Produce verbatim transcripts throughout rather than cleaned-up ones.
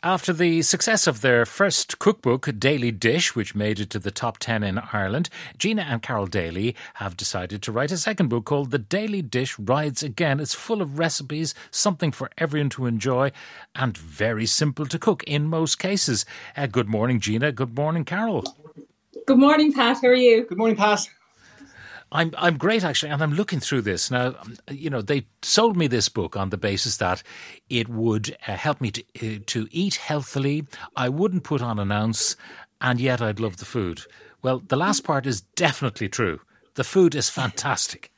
After the success of their first cookbook, Daily Dish, which made it to the top ten in Ireland, Gina and Carol Daly have decided to write a second book called The Daily Dish Rides Again. It's full of recipes, something for everyone to enjoy, and very simple to cook in most cases. Uh, good morning, Gina. Good morning, Carol. Good morning, Pat. How are you? Good morning, Pat. I'm I'm great, actually, and I'm looking through this. Now, you know, they sold me this book on the basis that it would uh, help me to, uh, to eat healthily. I wouldn't put on an ounce, and yet I'd love the food. Well, the last part is definitely true. The food is fantastic.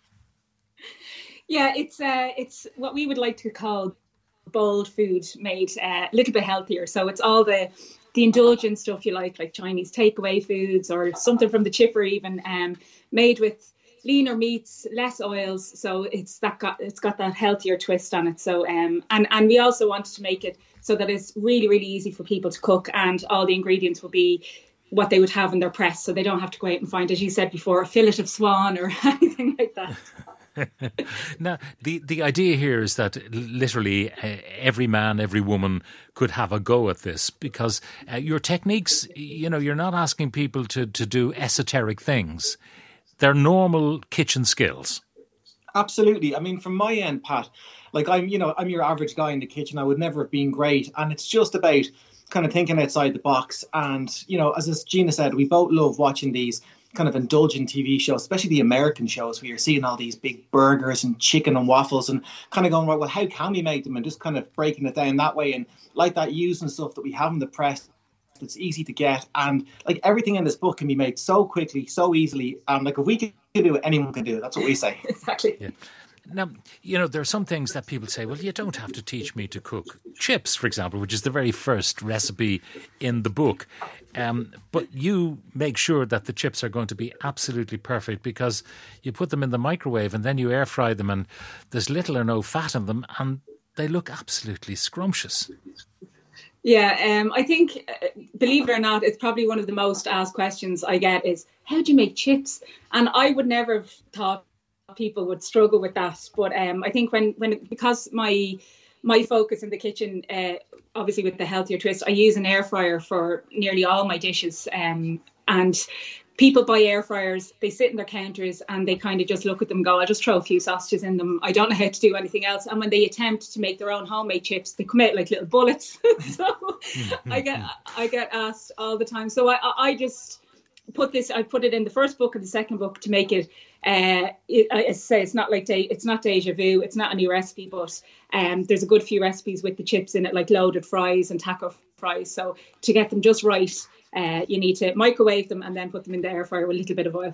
Yeah, it's uh, it's what we would like to call bold food made uh, a little bit healthier. So it's all the the indulgent stuff you like, like Chinese takeaway foods or something from the chipper even, um, made with leaner meats, less oils. So it's that got it's got that healthier twist on it. So um, and and we also wanted to make it so that it's really really easy for people to cook, and all the ingredients will be what they would have in their press, so they don't have to go out and find, as you said before, a fillet of swan or anything like that. Now, the, the idea here is that literally uh, every man, every woman could have a go at this, because uh, your techniques, you know, you're not asking people to, to do esoteric things. They're normal kitchen skills. Absolutely. I mean, from my end, Pat, like I'm, you know, I'm your average guy in the kitchen. I would never have been great. And it's just about kind of thinking outside the box. And, you know, as Gina said, we both love watching these kind of indulgent T V shows, especially the American shows where you're seeing all these big burgers and chicken and waffles and kind of going, well, well, how can we make them? And just kind of breaking it down that way. And like that, using stuff that we have in the press that's easy to get. And like everything in this book can be made so quickly, so easily. And like if we can do it, anyone can do it. That's what we say. Exactly. Yeah. Now, you know, there are some things that people say, well, you don't have to teach me to cook. Chips, for example, which is the very first recipe in the book. Um, but you make sure that the chips are going to be absolutely perfect, because you put them in the microwave and then you air fry them, and there's little or no fat in them, and they look absolutely scrumptious. Yeah, um, I think, uh, believe it or not, it's probably one of the most asked questions I get is, how do you make chips? And I would never have thought people would struggle with that. But um, I think when, when because my my focus in the kitchen, uh, obviously with the healthier twist, I use an air fryer for nearly all my dishes. Um, and people buy air fryers, they sit in their counters and they kind of just look at them and go, I'll just throw a few sausages in them. I don't know how to do anything else. And when they attempt to make their own homemade chips, they come out like little bullets. So I get I get asked all the time. So I, I just put this, I put it in the first book and the second book to make it, uh, it, I say it's not like, de, it's not deja vu, it's not a new recipe, but um, there's a good few recipes with the chips in it, like loaded fries and taco fries. So to get them just right, uh, you need to microwave them and then put them in the air fryer with a little bit of oil.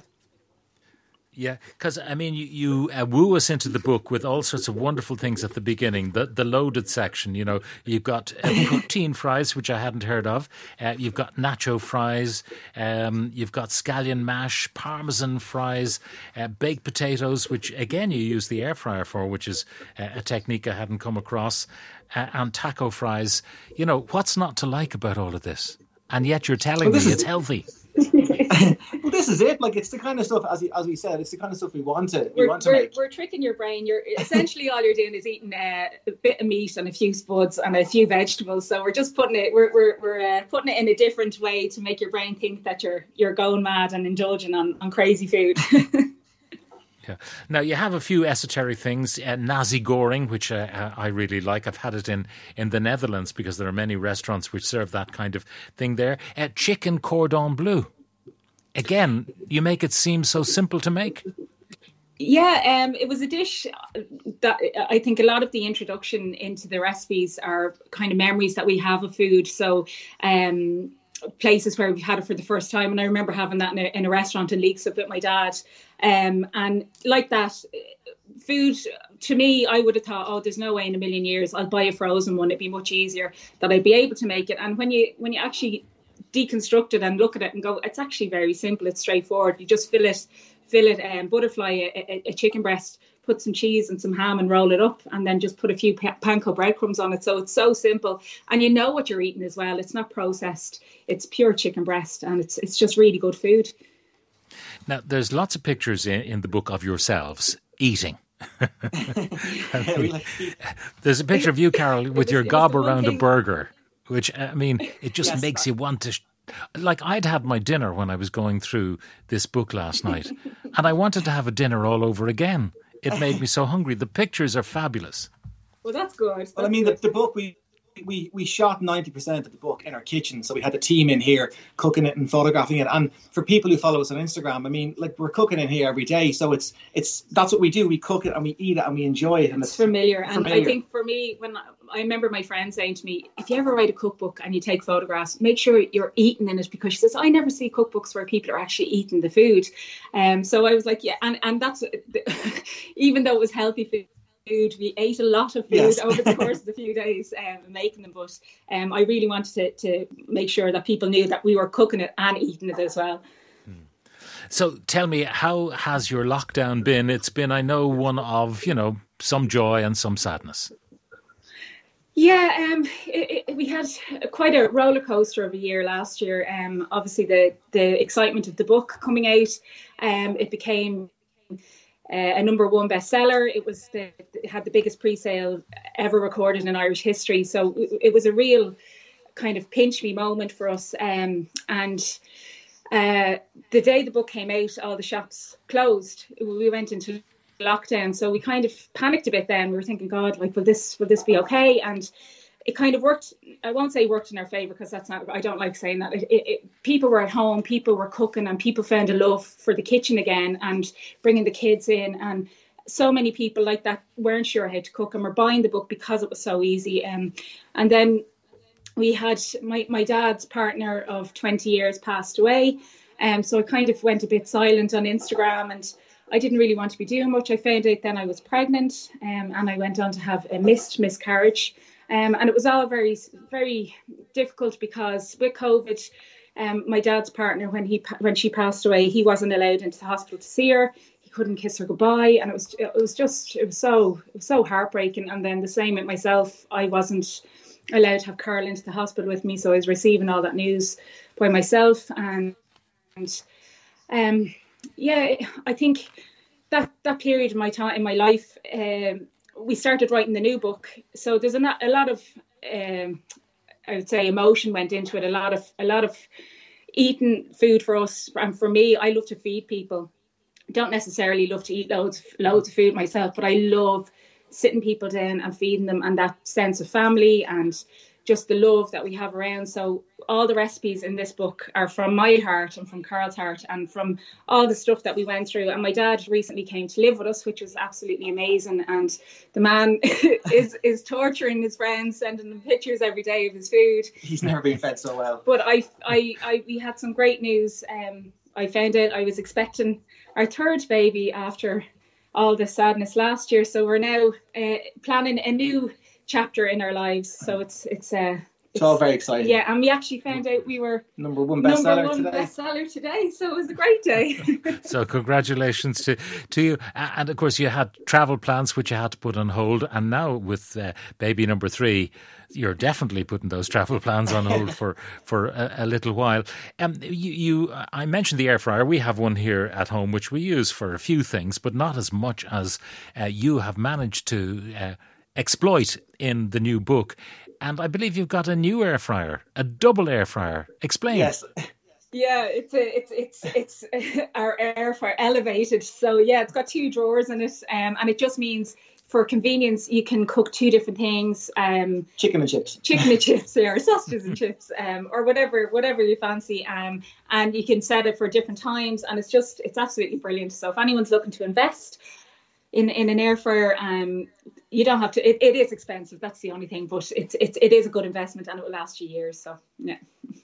Yeah, because, I mean, you, you uh, woo us into the book with all sorts of wonderful things at the beginning. The the loaded section, you know, you've got uh, poutine fries, which I hadn't heard of. Uh, you've got nacho fries. Um, you've got scallion mash, parmesan fries, uh, baked potatoes, which, again, you use the air fryer for, which is uh, a technique I hadn't come across, uh, and taco fries. You know, what's not to like about all of this? And yet you're telling well, me it's healthy. Well, this is it. Like, it's the kind of stuff, as as we said, it's the kind of stuff we want to we we're, want to we're, make. We're tricking your brain. You're essentially all you're doing is eating uh, a bit of meat and a few spuds and a few vegetables. So we're just putting it. We're we're we're uh, putting it in a different way to make your brain think that you're you're going mad and indulging on, on crazy food. Yeah. Now, you have a few esoteric things, uh, nasi goreng, which uh, I really like. I've had it in, in the Netherlands because there are many restaurants which serve that kind of thing there. Uh, chicken cordon bleu. Again, you make it seem so simple to make. Yeah, um, it was a dish that I think a lot of the introduction into the recipes are kind of memories that we have of food. So um places where we've had it for the first time, and I remember having that in a, in a restaurant in Leixlip with my dad, um, and like that food to me, I would have thought, oh, there's no way in a million years I'll buy a frozen one, it'd be much easier that I'd be able to make it. And when you when you actually deconstruct it and look at it and go, it's actually very simple, it's straightforward. You just fill it fill it um, butterfly a, a, a chicken breast, put some cheese and some ham and roll it up, and then just put a few panko breadcrumbs on it. So it's so simple, and you know what you're eating as well. It's not processed, it's pure chicken breast, and it's it's just really good food. Now, there's lots of pictures in, in the book of yourselves eating. There's a picture of you, Carol, with your gob around a burger. which, I mean, it just Yes. makes you want to... Sh- like, I'd had my dinner when I was going through this book last night, and I wanted to have a dinner all over again. It made me so hungry. The pictures are fabulous. Well, that's good. That's Well, I mean, the, good. the book, we we we shot ninety percent of the book in our kitchen. So we had a team in here cooking it and photographing it. And for people who follow us on Instagram, I mean, like, we're cooking in here every day. So it's it's that's what we do. We cook it and we eat it and we enjoy it. And It's it's familiar. And familiar. I think for me, when I, I remember my friend saying to me, if you ever write a cookbook and you take photographs, make sure you're eating in it, because she says, I never see cookbooks where people are actually eating the food. Um, so I was like, yeah, and, and that's, even though it was healthy food, Food. We ate a lot of food Yes. over the course of the few days um, making them, but um, I really wanted to, to make sure that people knew that we were cooking it and eating it as well. So tell me, how has your lockdown been? It's been, I know, one of, you know, some joy and some sadness. Yeah, um, it, it, we had quite a roller coaster of a year last year. Um, obviously, the the excitement of the book coming out, um, it became Uh, a number one bestseller. It was the, it had the biggest pre-sale ever recorded in Irish history. So it was a real kind of pinch me moment for us. Um, and uh, the day the book came out, all the shops closed. We went into lockdown, so we kind of panicked a bit. Then we were thinking, God, like, will this will this be okay? And it kind of worked. I won't say worked in our favour, because that's not, I don't like saying that. It, it, it, people were at home, people were cooking, and people found a love for the kitchen again and bringing the kids in. And so many people like that weren't sure how to cook and were buying the book because it was so easy. Um, and then we had my, my dad's partner of twenty years passed away. Um, so I kind of went a bit silent on Instagram, and I didn't really want to be doing much. I found out then I was pregnant, um, and I went on to have a missed miscarriage. Um, and it was all very, very difficult, because with COVID, um, my dad's partner, when he when she passed away, he wasn't allowed into the hospital to see her. He couldn't kiss her goodbye, and it was it was just it was so it was so heartbreaking. And then the same with myself, I wasn't allowed to have Carl into the hospital with me, so I was receiving all that news by myself. And, and um, yeah, I think that that period in my time in my life. Um, we started writing the new book, so there's a, a lot of um, I would say emotion went into it, a lot of a lot of eating food for us. And for me, I love to feed people. Don't necessarily love to eat loads loads of food myself, but I love sitting people down and feeding them, and that sense of family and just the love that we have around. So all the recipes in this book are from my heart and from Carl's heart and from all the stuff that we went through. And my dad recently came to live with us, which was absolutely amazing. And the man is is torturing his friends, sending them pictures every day of his food. He's never been fed so well. But I, I, I we had some great news. Um, I found out I was expecting our third baby after all the sadness last year. So we're now uh, planning a new chapter in our lives. So it's it's uh It's all very exciting. yeah, and we actually found out we were Number one number bestseller one today. bestseller today. So it was a great day. So congratulations to, to you. A- And of course, you had travel plans which you had to put on hold. And now with uh, baby number three, you're definitely putting those travel plans on hold for, for a, a little while. Um, you, you, I mentioned the air fryer. We have one here at home which we use for a few things, but not as much as uh, you have managed to uh, exploit in the new book. And I believe you've got a new air fryer, a double air fryer. Explain. Yes. Yeah, it's a, it's it's it's our air fryer elevated. So yeah, it's got two drawers in it, um, and it just means for convenience you can cook two different things. Um, Chicken and chips. chicken and chips, or sausages and chips, um, or whatever whatever you fancy. Um, and you can set it for different times, and it's just it's absolutely brilliant. So if anyone's looking to invest in in an air fryer, um, you don't have to. It, it is expensive. That's the only thing, but it's it's it is a good investment, and it will last you years. So yeah.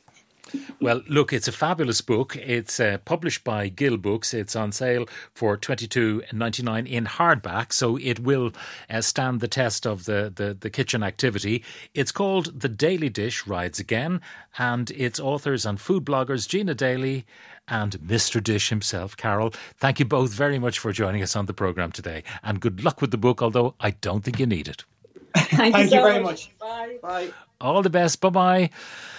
Well, look, it's a fabulous book. It's uh, published by Gill Books. It's on sale for twenty-two ninety-nine in hardback, so it will uh, stand the test of the, the, the kitchen activity. It's called The Daily Dish Rides Again, and its authors and food bloggers Gina Daly and Mister Dish himself, Carol. Thank you both very much for joining us on the programme today, and good luck with the book, although I don't think you need it. Thank, Thank you, you so very much. Bye. Bye. All the best. Bye-bye.